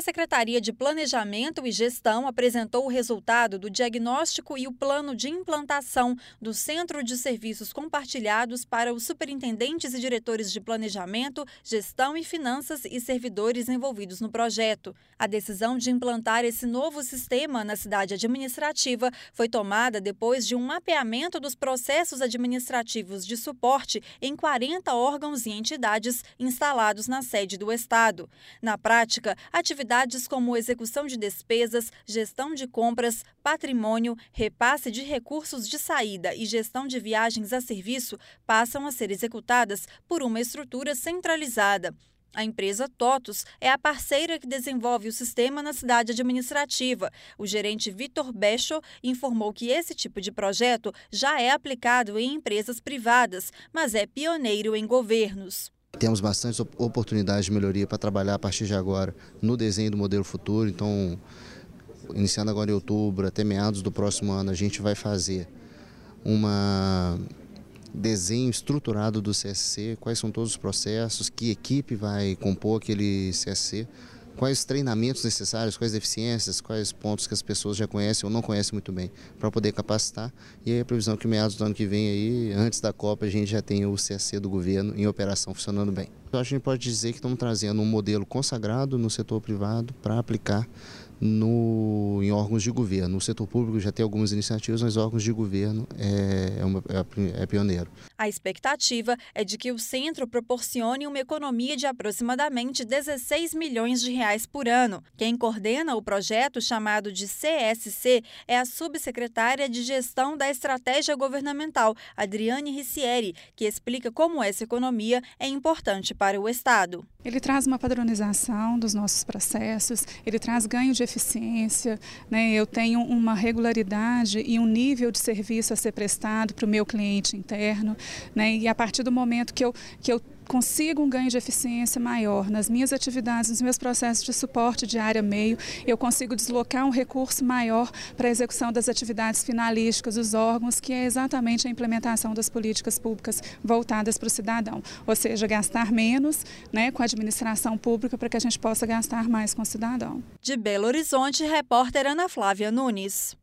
Secretaria de Planejamento e Gestão apresentou o resultado do diagnóstico e o plano de implantação do Centro de Serviços Compartilhados para os superintendentes e diretores de planejamento, gestão e finanças e servidores envolvidos no projeto. A decisão de implantar esse novo sistema na cidade administrativa foi tomada depois de um mapeamento dos processos administrativos de suporte em 40 órgãos e entidades instalados na sede do Estado. Na prática, atividades como execução de despesas, gestão de compras, patrimônio, repasse de recursos de saída e gestão de viagens a serviço passam a ser executadas por uma estrutura centralizada. A empresa TOTUS é a parceira que desenvolve o sistema na cidade administrativa. O gerente Vitor Becho informou que esse tipo de projeto já é aplicado em empresas privadas, mas é pioneiro em governos. Temos bastante oportunidades de melhoria para trabalhar a partir de agora no desenho do modelo futuro. Então, iniciando agora em outubro, até meados do próximo ano, a gente vai fazer desenho estruturado do CSC, quais são todos os processos, que equipe vai compor aquele CSC, quais treinamentos necessários, quais deficiências, quais pontos que as pessoas já conhecem ou não conhecem muito bem, para poder capacitar. E aí a previsão é que meados do ano que vem, aí, antes da Copa, a gente já tem o CSC do governo em operação funcionando bem. Então a gente pode dizer que estamos trazendo um modelo consagrado no setor privado para aplicar em órgãos de governo. O setor público já tem algumas iniciativas, mas órgãos de governo é pioneiro. A expectativa é de que o centro proporcione uma economia de aproximadamente 16 milhões de reais por ano. Quem coordena o projeto, chamado de CSC, é a subsecretária de Gestão da Estratégia Governamental, Adriane Ricieri, que explica como essa economia é importante para o Estado. Ele traz uma padronização dos nossos processos, ele traz ganho de eficiência, né? Eu tenho uma regularidade e um nível de serviço a ser prestado para o meu cliente interno, né? E a partir do momento que eu consigo um ganho de eficiência maior nas minhas atividades, nos meus processos de suporte de área meio, eu consigo deslocar um recurso maior para a execução das atividades finalísticas dos órgãos, que é exatamente a implementação das políticas públicas voltadas para o cidadão. Ou seja, gastar menos, né, com a administração pública para que a gente possa gastar mais com o cidadão. De Belo Horizonte, repórter Ana Flávia Nunes.